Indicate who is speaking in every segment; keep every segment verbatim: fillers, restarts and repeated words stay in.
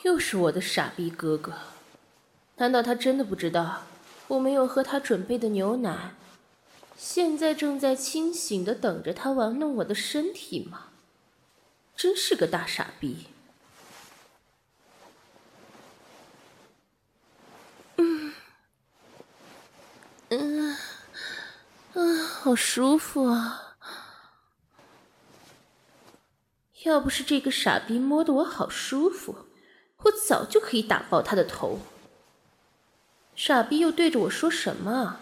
Speaker 1: 又是我的傻逼哥哥，难道他真的不知道我没有喝他准备的牛奶，现在正在清醒地等着他玩弄我的身体吗？真是个大傻逼。嗯嗯啊，好舒服啊！要不是这个傻逼摸得我好舒服，我早就可以打爆他的头。傻逼又对着我说什么啊？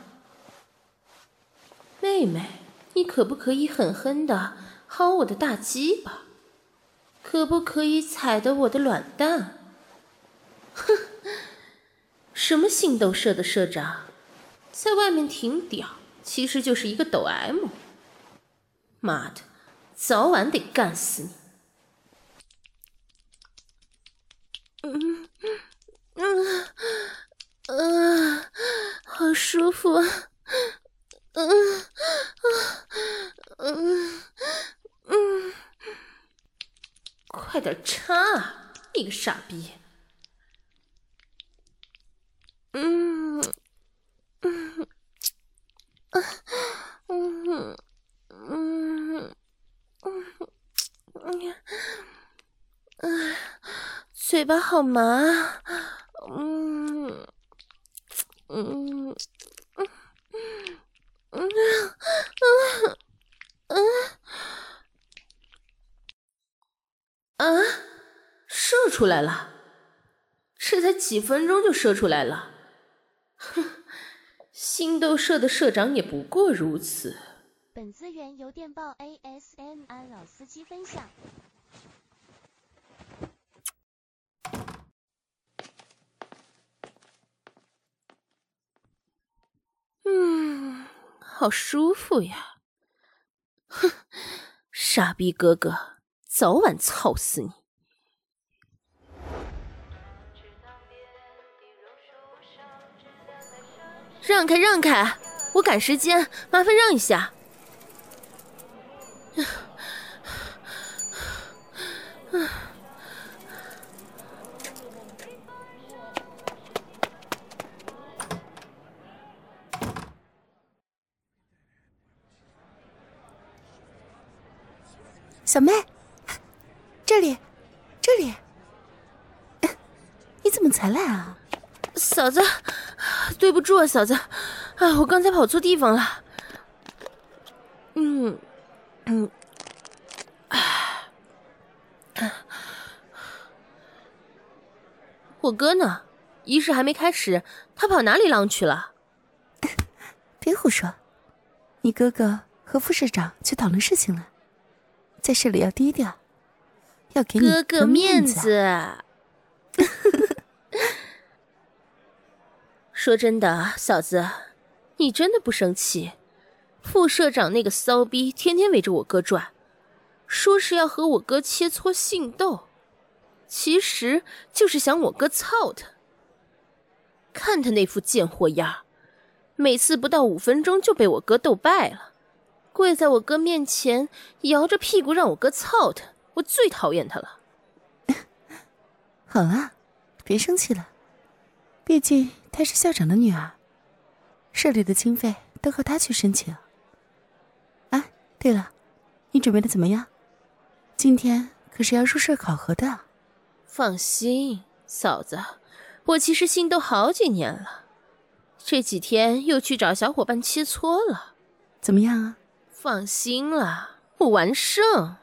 Speaker 1: 妹妹，你可不可以狠狠地薅我的大鸡巴？可不可以踩得我的卵蛋？哼，什么性斗社的社长，在外面挺屌，其实就是一个抖 M。妈的，早晚得干死你！嗯嗯嗯，好舒服啊！嗯嗯嗯，快点插啊，你个傻逼！嗯嗯嗯嗯嗯嗯嗯，嘴巴好麻啊！嗯嗯嗯嗯嗯嗯啊！射出来了，这才几分钟就射出来了。哼，星斗社的社长也不过如此。
Speaker 2: 本资源由电报 A S M R 老司机分享。
Speaker 1: 嗯，好舒服呀！哼，傻逼哥哥，早晚操死你！让开，让开，我赶时间，麻烦让一下。
Speaker 3: 小妹，这里，这里，你怎么才来啊？
Speaker 1: 嫂子，对不住啊，嫂子，啊，我刚才跑错地方了。嗯嗯，啊，我哥呢？仪式还没开始，他跑哪里浪去了？
Speaker 3: 别胡说，你哥哥和副社长去讨论事情了，在这里要低调，要给你
Speaker 1: 哥哥
Speaker 3: 面
Speaker 1: 子。说真的，嫂子，你真的不生气？副社长那个骚逼天天围着我哥转，说是要和我哥切磋性斗，其实就是想我哥操他。看他那副贱货样，每次不到五分钟就被我哥斗败了，跪在我哥面前摇着屁股让我哥操他，我最讨厌他了。
Speaker 3: 好了，别生气了，毕竟她是校长的女儿，社里的经费都靠她去申请。哎，对了，你准备的怎么样？今天可是要入社考核的。
Speaker 1: 放心，嫂子，我其实心都好几年了，这几天又去找小伙伴切磋了。
Speaker 3: 怎么样啊？
Speaker 1: 放心了，我完胜。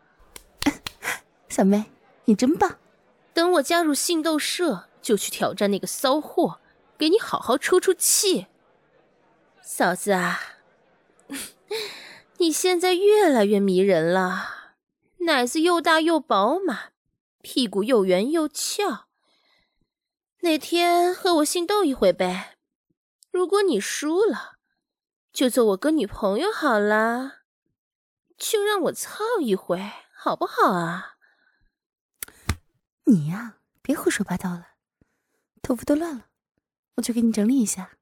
Speaker 3: 小妹，你真棒！
Speaker 1: 等我加入性斗社，就去挑战那个骚货，给你好好出出气。嫂子啊，你现在越来越迷人了，奶子又大又饱满，屁股又圆又翘。哪天和我性斗一回呗？如果你输了，就做我哥女朋友好啦，就让我操一回，好不好啊？
Speaker 3: 你呀，别胡说八道了，头发都乱了，我去给你整理一下。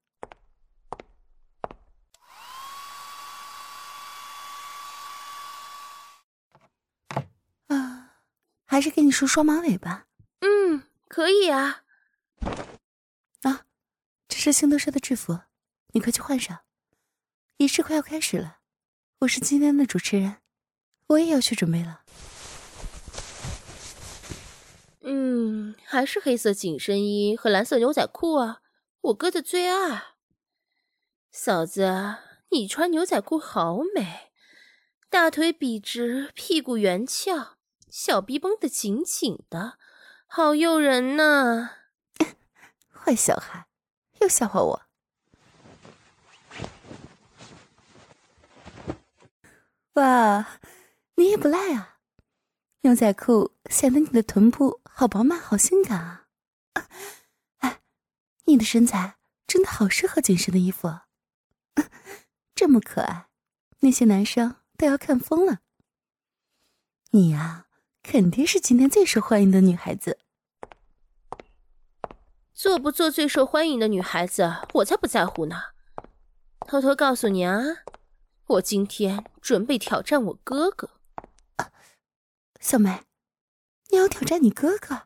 Speaker 3: 啊，还是给你梳双马尾吧。
Speaker 1: 嗯， 可以啊。
Speaker 3: 啊，这是星斗社的制服，你快去换上。仪式快要开始了，我是今天的主持人，我也要去准备了。
Speaker 1: 嗯，还是黑色紧身衣和蓝色牛仔裤啊，我哥的最爱。嫂子，你穿牛仔裤好美，大腿笔直，屁股圆翘，小臂绷得紧紧的，好诱人呢。
Speaker 3: 坏小孩，又笑话我。哇，你也不赖啊，牛仔裤显得你的臀部好饱满好性感啊。哎，你的身材真的好适合紧身的衣服啊，这么可爱，那些男生都要看疯了。你呀，肯定是今天最受欢迎的女孩子。
Speaker 1: 做不做最受欢迎的女孩子，我才不在乎呢。偷偷告诉你啊，我今天准备挑战我哥哥。
Speaker 3: 啊，小梅，你要挑战你哥哥？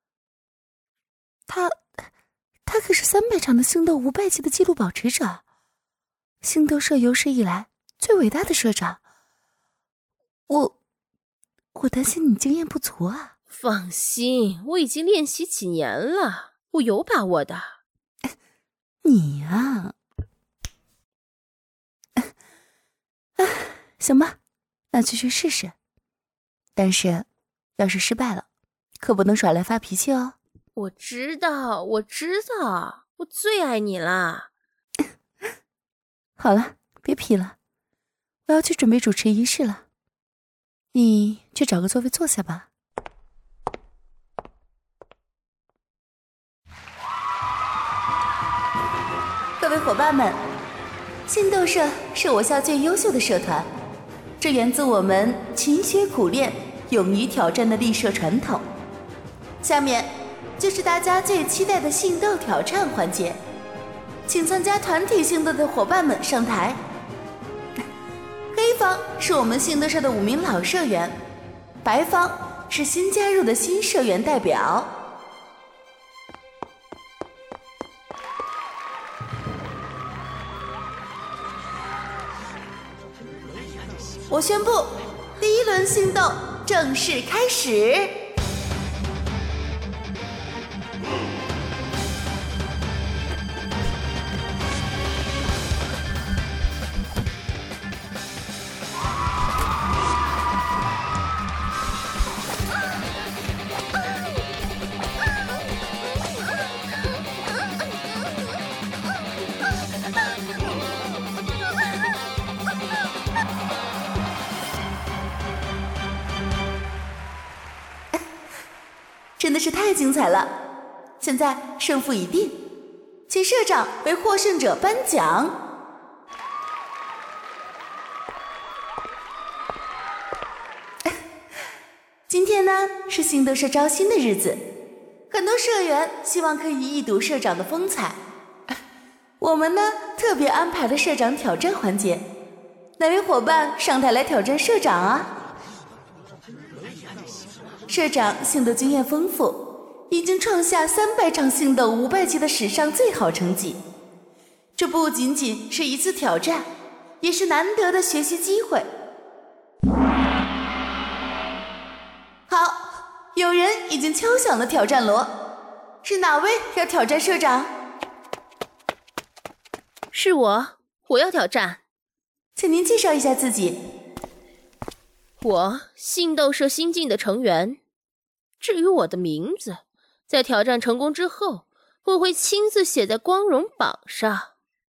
Speaker 3: 他，他可是三百场的星斗五百级的纪录保持者，星斗社有史以来最伟大的社长。我，我担心你经验不足啊。
Speaker 1: 放心，我已经练习几年了。我有把握的。
Speaker 3: 你呀、啊，行吧，那就去试试。但是，要是失败了，可不能耍赖发脾气哦。
Speaker 1: 我知道，我知道，我最爱你啦。
Speaker 3: 好了，别皮了，我要去准备主持仪式了。你去找个座位坐下吧。各位伙伴们，星斗社是我校最优秀的社团，这源自我们勤学苦练、勇于挑战的立社传统。下面就是大家最期待的性斗挑战环节，请参加团体性斗的伙伴们上台。黑方是我们性斗社的五名老社员，白方是新加入的新社员代表。我宣布，第一轮性斗正式开始。真的是太精彩了！现在胜负已定，请社长为获胜者颁奖。今天呢是星斗社招新的日子，很多社员希望可以一睹社长的风采。我们呢特别安排了社长挑战环节，哪位伙伴上台来挑战社长啊？社长性斗经验丰富，已经创下三百场性斗五百级的史上最好成绩。这不仅仅是一次挑战，也是难得的学习机会。好，有人已经敲响了挑战锣，是哪位要挑战社长？
Speaker 1: 是我，我要挑战。
Speaker 3: 请您介绍一下自己。
Speaker 1: 我，性斗社新进的成员。至于我的名字，在挑战成功之后，我会亲自写在光荣榜上。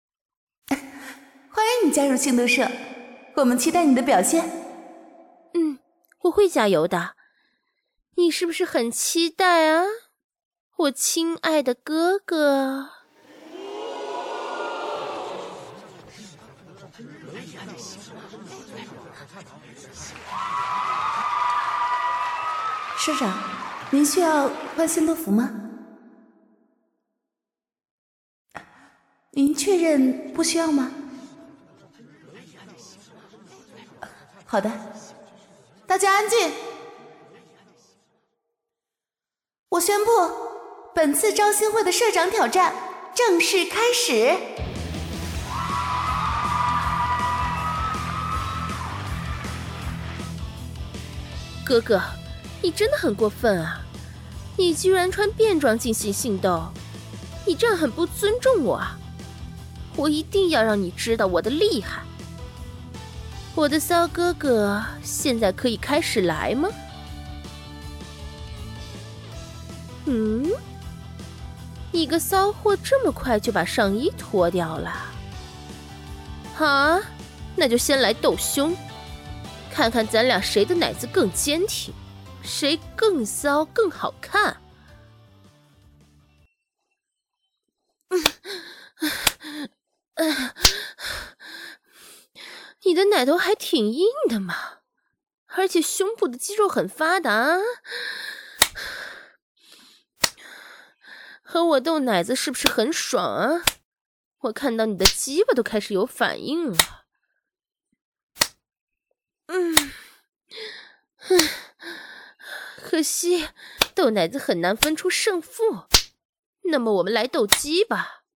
Speaker 3: 欢迎你加入性斗社，我们期待你的表现。
Speaker 1: 嗯，我会加油的。你是不是很期待啊，我亲爱的哥哥？
Speaker 3: 社长，您需要换性斗服吗？您确认不需要吗？好的，大家安静。我宣布， 本次招新会的社长挑战正式开始。
Speaker 1: 哥哥，你真的很过分啊！你居然穿便装进行性斗，你这样很不尊重我啊！我一定要让你知道我的厉害。我的骚哥哥，现在可以开始来吗？嗯，你个骚货这么快就把上衣脱掉了？好啊，那就先来斗胸，看看咱俩谁的奶子更坚挺，谁更骚更好看。嗯嗯你的奶头还挺硬的嘛，而且胸部的肌肉很发达啊。和我斗奶子是不是很爽啊？我看到你的鸡巴都开始有反应了。嗯，嗯，可惜斗奶子很难分出胜负。那么我们来斗鸡吧。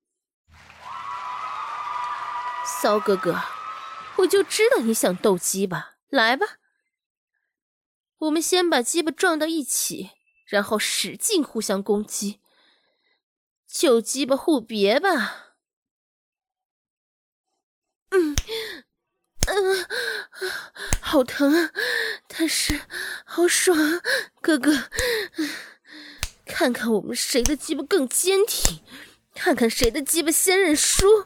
Speaker 1: 骚哥哥，我就知道你想斗鸡巴，来吧。我们先把鸡巴撞到一起，然后使劲互相攻击。就鸡巴互别吧。嗯嗯、呃，好疼啊，但是好爽啊，哥哥。看看我们谁的鸡巴更坚挺，看看谁的鸡巴先认输。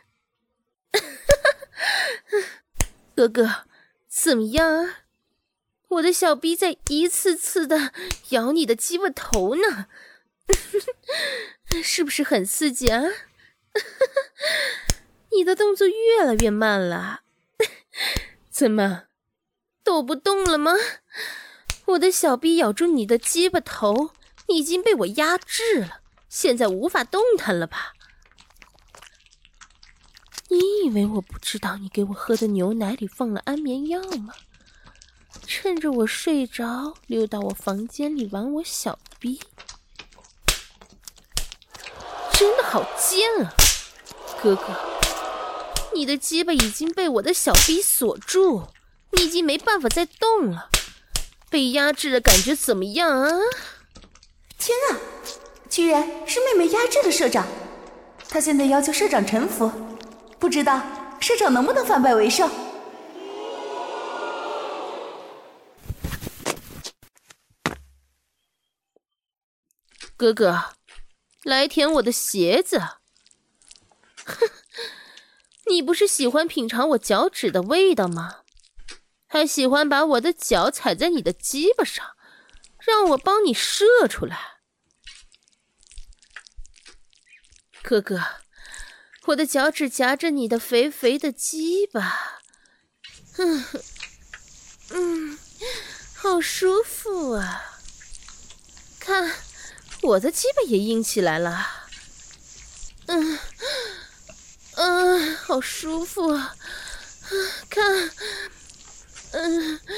Speaker 1: 哥哥，怎么样啊？我的小逼在一次次的咬你的鸡巴头呢。是不是很刺激啊？你的动作越来越慢了。怎么，抖不动了吗？我的小逼咬住你的鸡巴头，你已经被我压制了，现在无法动弹了吧？你以为我不知道你给我喝的牛奶里放了安眠药吗？趁着我睡着，溜到我房间里玩我小逼。真的好贱啊，哥哥，你的鸡巴已经被我的小逼锁住，你已经没办法再动了。被压制的感觉怎么样啊？
Speaker 3: 天啊，居然是妹妹压制了社长，她现在要求社长臣服，不知道社长能不能反败为胜。
Speaker 1: 哥哥，来舔我的鞋子。你不是喜欢品尝我脚趾的味道吗？还喜欢把我的脚踩在你的鸡巴上，让我帮你射出来。哥哥，我的脚趾夹着你的肥肥的鸡巴，嗯嗯，好舒服啊！看，我的鸡巴也硬起来了。嗯嗯，好舒服啊！看，嗯嗯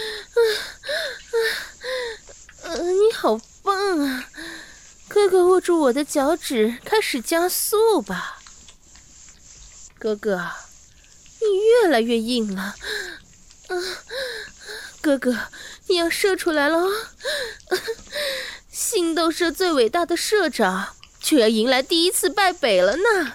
Speaker 1: 嗯，你好棒啊！哥哥握住我的脚趾，开始加速吧。哥哥，你越来越硬了。嗯，哥哥，你要射出来了哦！性斗社最伟大的社长就要迎来第一次败北了呢。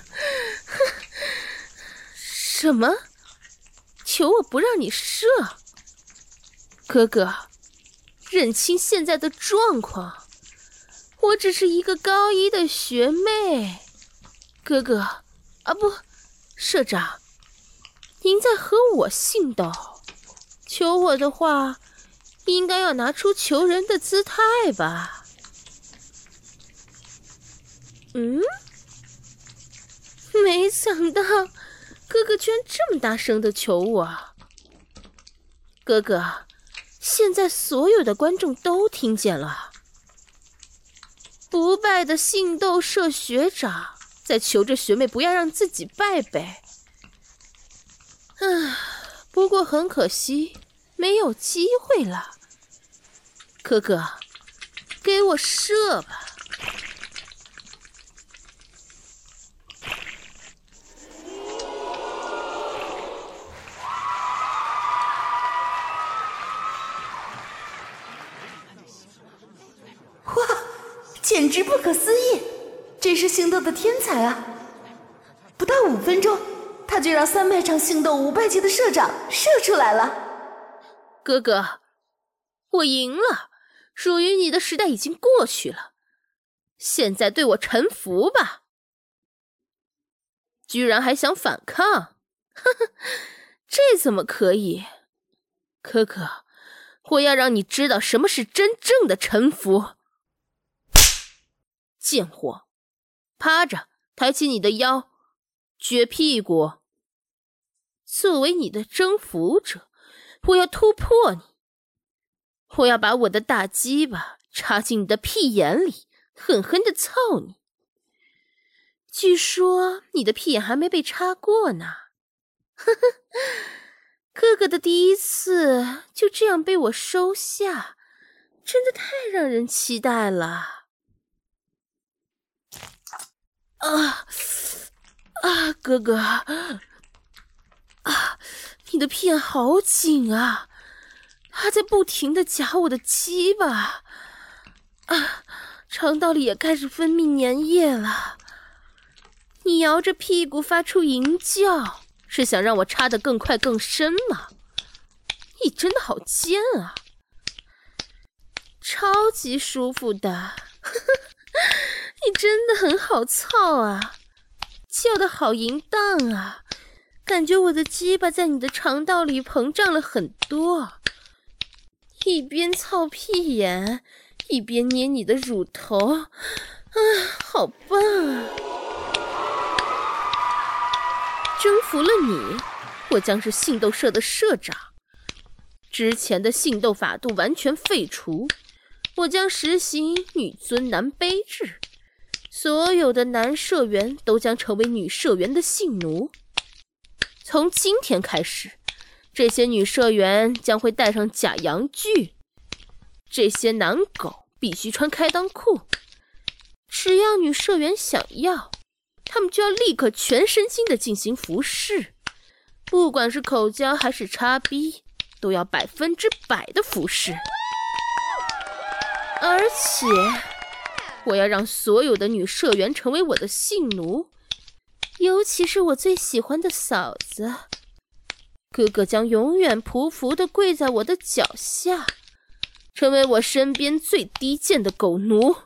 Speaker 1: 什么？求我不让你射？哥哥，认清现在的状况，我只是一个高一的学妹。哥哥，啊不，社长，您在和我性斗，求我的话，应该要拿出求人的姿态吧？嗯？没想到哥哥居然这么大声的求我。哥哥，现在所有的观众都听见了。不败的性斗社学长在求着学妹不要让自己败北。唉，不过很可惜，没有机会了。哥哥，给我射吧。
Speaker 3: 简直不可思议，真是杏豆的天才啊！不到五分钟，他就让三百场杏豆五百级的社长射出来了。
Speaker 1: 哥哥，我赢了，属于你的时代已经过去了，现在对我臣服吧。居然还想反抗，呵呵，这怎么可以？哥哥，我要让你知道什么是真正的臣服。贱货，趴着，抬起你的腰，撅屁股。作为你的征服者，我要突破你，我要把我的大鸡巴插进你的屁眼里，狠狠地操你。据说你的屁眼还没被插过呢，呵呵，哥哥的第一次就这样被我收下，真的太让人期待了。啊啊，哥哥，啊，你的屁眼好紧啊，它在不停地夹我的鸡巴，啊，肠道里也开始分泌粘液了。你摇着屁股发出淫叫，是想让我插得更快更深吗？你真的好尖啊，超级舒服的，你真的很好操啊，叫得好淫荡啊，感觉我的鸡巴在你的肠道里膨胀了很多，一边操屁眼，一边捏你的乳头，啊，好棒啊！征服了你，我将是杏豆社的社长。之前的杏豆法度完全废除，我将实行女尊男卑制，所有的男社员都将成为女社员的性奴。从今天开始，这些女社员将会戴上假阳具，这些男狗必须穿开裆裤。只要女社员想要，他们就要立刻全身心的进行服侍，不管是口交还是插逼，都要百分之百的服侍。而且我要让所有的女社员成为我的性奴，尤其是我最喜欢的嫂子，哥哥将永远匍匐地跪在我的脚下，成为我身边最低贱的狗奴。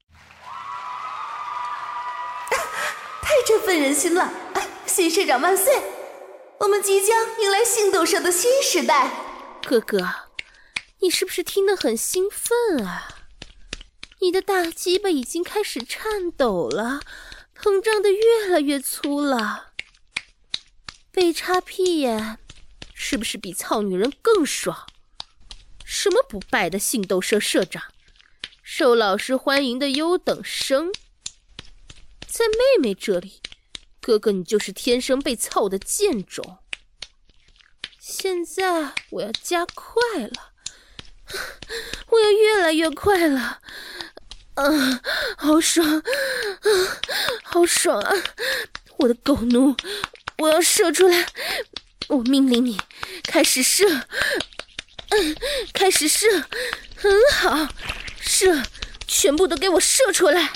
Speaker 3: 太振奋人心了！新社长万岁！我们即将迎来杏豆社的新时代。
Speaker 1: 哥哥，你是不是听得很兴奋啊？你的大鸡巴已经开始颤抖了，膨胀得越来越粗了。被插屁眼，是不是比操女人更爽？什么不败的杏豆社社长，受老师欢迎的优等生，在妹妹这里，哥哥你就是天生被操的贱种。现在我要加快了，我要越来越快了，啊，好爽，啊，好爽啊！我的狗奴，我要射出来！我命令你开始射，嗯，开始射，很好，射，全部都给我射出来！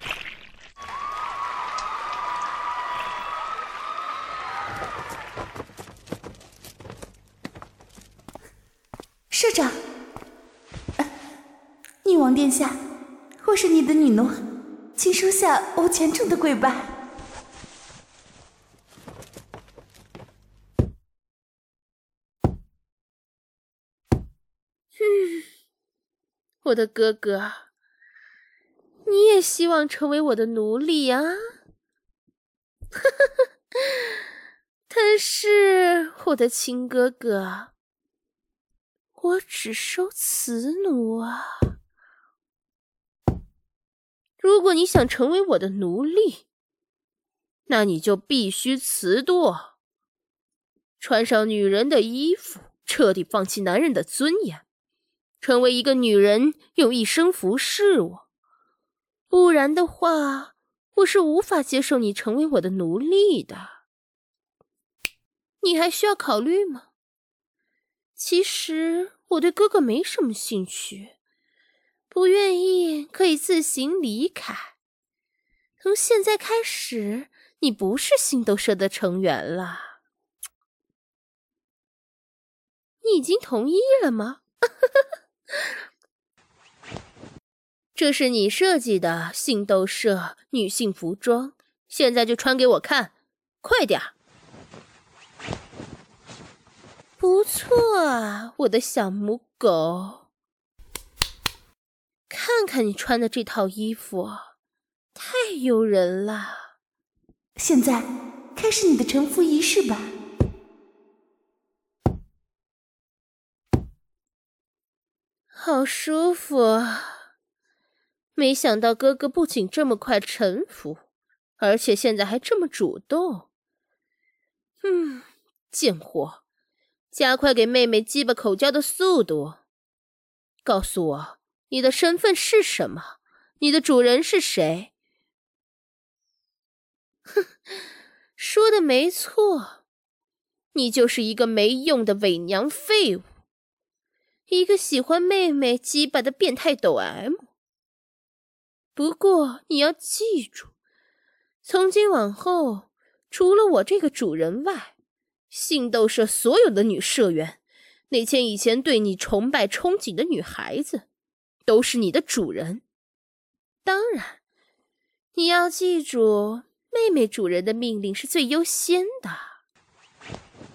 Speaker 3: 社长，呃，女王殿下，我是你的女奴，请收下我虔诚的跪拜。
Speaker 1: 嗯，我的哥哥，你也希望成为我的奴隶啊？但是，我的亲哥哥，我只收雌奴啊！如果你想成为我的奴隶，那你就必须雌堕，穿上女人的衣服，彻底放弃男人的尊严，成为一个女人，用一生服侍我。不然的话，我是无法接受你成为我的奴隶的。你还需要考虑吗？其实我对哥哥没什么兴趣， 不愿意可以自行离开。从现在开始，你不是星斗社的成员了。你已经同意了吗？这是你设计的星斗社女性服装，现在就穿给我看，快点儿！不错啊，我的小母狗。看看你穿的这套衣服，太诱人了。
Speaker 3: 现在开始你的臣服仪式吧。
Speaker 1: 好舒服啊！没想到哥哥不仅这么快臣服，而且现在还这么主动。嗯，贱货，加快给妹妹鸡巴口交的速度。告诉我，你的身份是什么？你的主人是谁？哼，说的没错，你就是一个没用的伪娘废物，一个喜欢妹妹鸡巴的变态抖 M。不过你要记住，从今往后，除了我这个主人外，性斗社所有的女社员，那些以前对你崇拜憧憬的女孩子，都是你的主人。当然，你要记住，妹妹主人的命令是最优先的。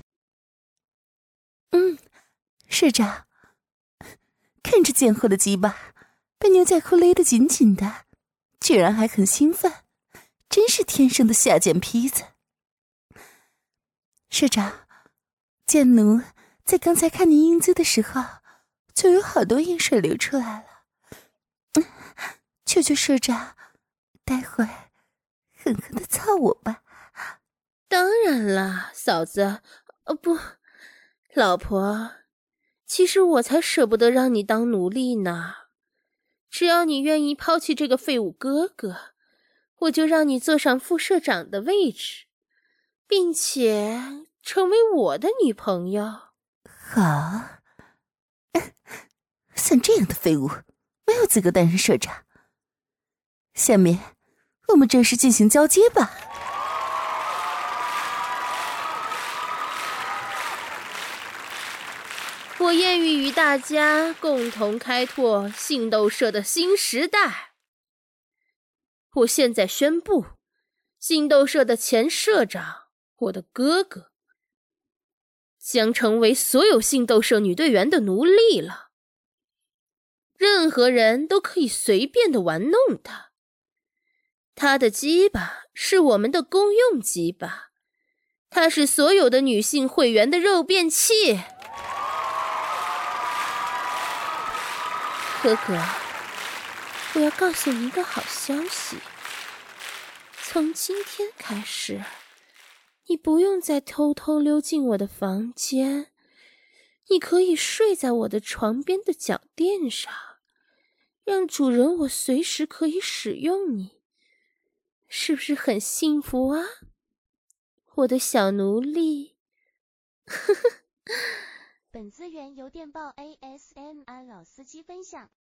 Speaker 3: 嗯，社长，看着贱货的鸡巴被牛仔裤勒得紧紧的，居然还很兴奋，真是天生的下贱坯子。社长，贱奴在刚才看您英姿的时候，就有好多阴水流出来了。嗯，求求社长，待会儿狠狠地操我吧。
Speaker 1: 当然啦，嫂子，呃不，老婆，其实我才舍不得让你当奴隶呢。只要你愿意抛弃这个废物哥哥，我就让你坐上副社长的位置，并且成为我的女朋友。
Speaker 3: 好，像这样的废物没有资格担任社长。下面我们正式进行交接吧。
Speaker 1: 我愿意与大家共同开拓性斗社的新时代。我现在宣布，性斗社的前社长，我的哥哥，将成为所有性斗社女队员的奴隶了。任何人都可以随便的玩弄他。他的鸡巴是我们的公用鸡巴，他是所有的女性会员的肉便器。哥哥，我要告诉你一个好消息，从今天开始，你不用再偷偷溜进我的房间，你可以睡在我的床边的脚垫上，让主人我随时可以使用你，是不是很幸福啊，我的小奴隶？
Speaker 2: 本资源由电报 A S M R 老司机分享。